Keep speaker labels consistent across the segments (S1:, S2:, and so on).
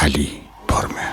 S1: علی پرمه.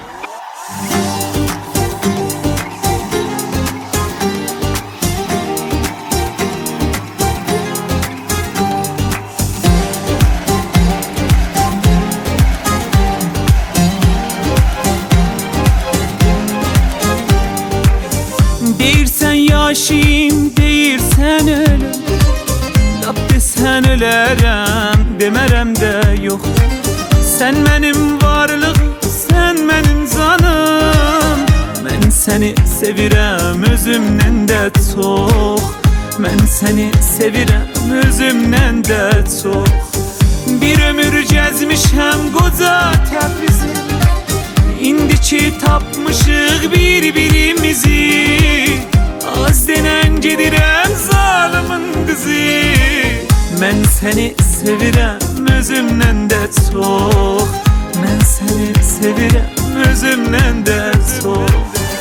S2: Deyirsən yaşayım, deyirsən ölüm, lap desən ölərəm, demərəm də yox. Sən mənim varlıq, sən mənim canım. Mən səni sevirəm özümdən də çox. Mən səni sevirəm özümdən də çox. Bir ömür gəzmişəm qoca Təbrizi, İndi ki tapmışıq bir-birimizi. Az denən gedirəm zalımın qızı. Mən səni sevirəm özümdən də çox. Mən səni sevirəm özümdən də çox.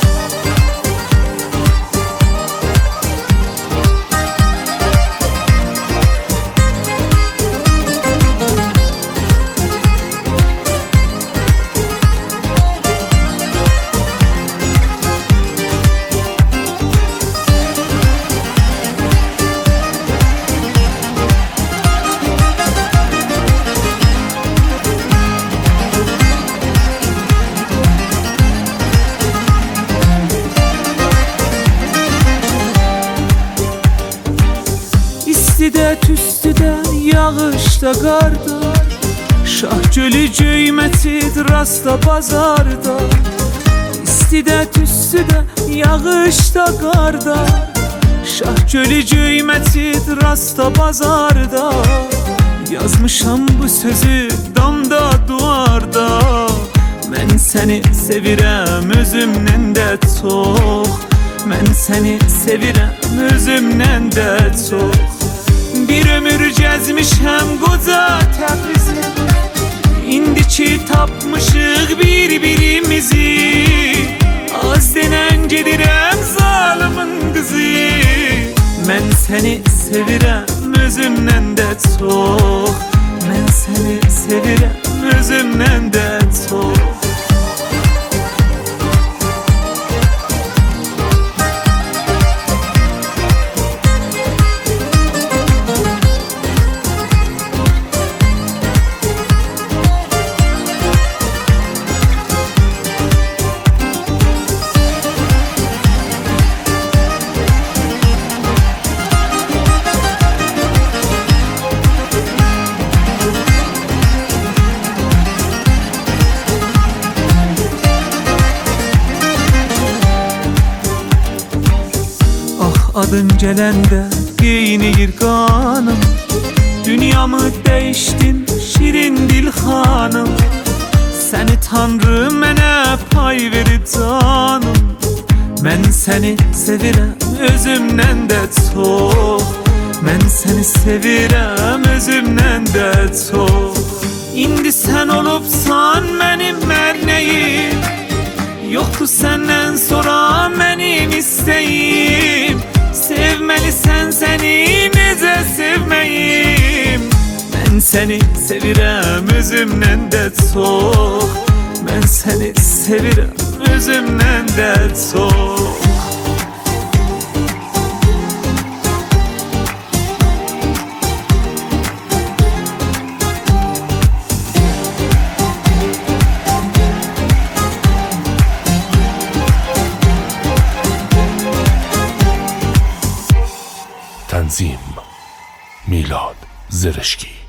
S2: İstidə, tüstüdə, yağışda, qarda, Şah gölü göymətid rastda bazarda. İstidə, tüstüdə, yağışda, qarda, Şah gölü göymətid rastda bazarda. Yazmışam bu sözü damda, duvarda. Mən səni sevirəm özümdən də çox. Mən səni sevirəm özümdən də çox. Bir ömür gəzmişəm qoca Təbrizi, İndi ki tapmışıq bir-birimizi. Az denən gedirəm zalımın qızı. Mən səni sevirəm özümdən də çox. Mən səni sevirəm özümdən də çox. Adın gələndə qeyniyir qanım. Dünyamı dəyişdin şirin dil xanım. Səni Tanrı mənə pay verir canım. Mən səni sevirəm özümdən də çox. Mən səni sevirəm özümdən də çox. İndi sən olubsan mənim mərnəyim. Yoxdur səndən sonra mənim istəyim. Sevməlisən səni necə sevməyim. Mən səni sevirəm özümdən də çox. Mən səni sevirəm özümdən də çox.
S3: تنظیم میلاد زرشکی.